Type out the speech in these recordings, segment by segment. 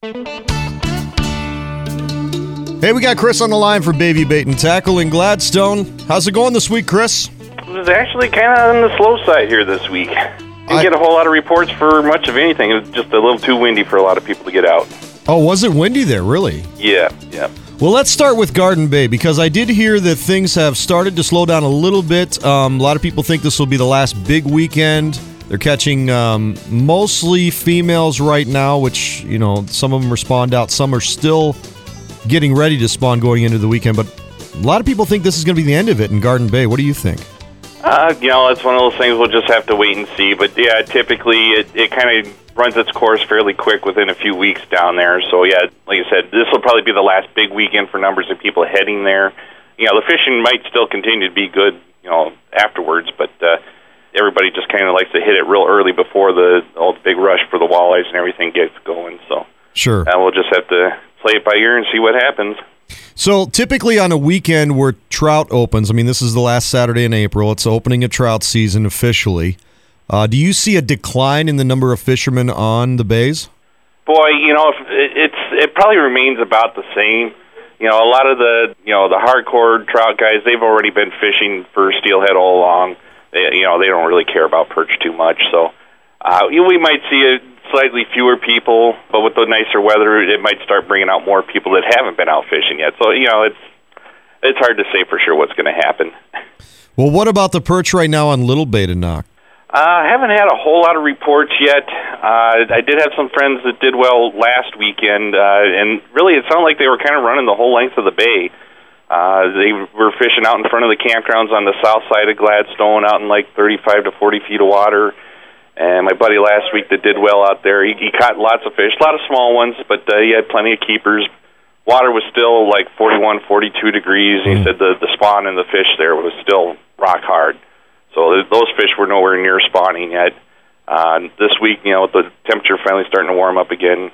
Hey, we got Chris on the line for Bayview Bait and Tackle in Gladstone. How's it going this week, Chris? It was actually kind of on the slow side here this week. Didn't get a whole lot of reports for much of anything. It was just a little too windy for a lot of people to get out. Oh, was it windy there, really? Yeah. Well, let's start with Garden Bay, because I did hear that things have started to slow down a little bit. A lot of people think this will be the last big weekend. They're catching mostly females right now, which, you know, some of them are spawned out. Some are still getting ready to spawn going into the weekend. But a lot of people think this is going to be the end of it in Garden Bay. What do you think? It's one of those things we'll just have to wait and see. But, yeah, typically it kind of runs its course fairly quick within a few weeks down there. So, yeah, like I said, this will probably be the last big weekend for numbers of people heading there. You know, the fishing might still continue to be good, you know, afterwards, but everybody just kind of likes to hit it real early before the big rush for the walleyes and everything gets going. So, sure. We'll just have to play it by ear and see what happens. So typically on a weekend where trout opens, I mean, this is the last Saturday in April, it's opening a trout season officially. Do you see a decline in the number of fishermen on the bays? Boy, you know, it probably remains about the same. You know, a lot of the hardcore trout guys, they've already been fishing for steelhead all along. They don't really care about perch too much. So we might see slightly fewer people, but with the nicer weather, it might start bringing out more people that haven't been out fishing yet. So, you know, it's hard to say for sure what's going to happen. Well, what about the perch right now on Little Bay to knock? I haven't had a whole lot of reports yet. I did have some friends that did well last weekend, and really it sounded like they were kind of running the whole length of the bay. They were fishing out in front of the campgrounds on the south side of Gladstone, out in like 35 to 40 feet of water. And my buddy last week that did well out there, he caught lots of fish, a lot of small ones, but he had plenty of keepers. Water was still like 41, 42 degrees. He said the spawn and the fish there was still rock hard. So those fish were nowhere near spawning yet. This week, you know, with the temperature finally starting to warm up again,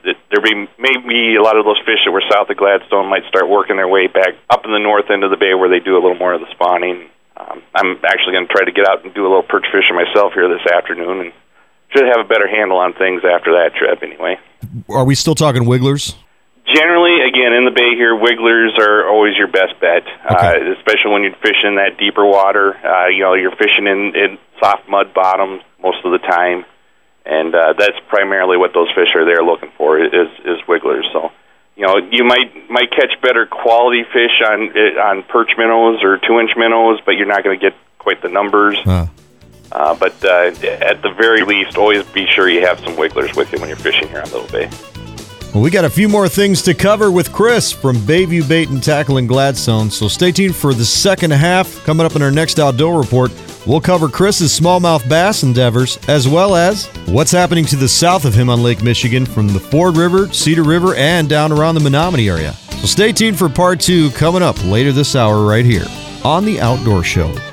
maybe a lot of those fish that were south of Gladstone might start working their way back up in the north end of the bay where they do a little more of the spawning. I'm actually going to try to get out and do a little perch fishing myself here this afternoon, and should have a better handle on things after that trip anyway. Are we still talking wigglers? Generally, again, in the bay here, wigglers are always your best bet, okay. Especially when you're fishing that deeper water. You're fishing in soft mud bottoms most of the time, and that's primarily what those fish are there looking for is wigglers. So, you know, you might catch better quality fish on perch minnows or 2-inch minnows, but you're not going to get quite the numbers. But at the very least, always be sure you have some wigglers with you when you're fishing here on Little Bay. Well, we got a few more things to cover with Chris from Bayview Bait and Tackle in Gladstone, so stay tuned for the second half. Coming up in our next Outdoor Report, we'll cover Chris's smallmouth bass endeavors, as well as what's happening to the south of him on Lake Michigan from the Ford River, Cedar River, and down around the Menominee area. So stay tuned for part 2 coming up later this hour right here on The Outdoor Show.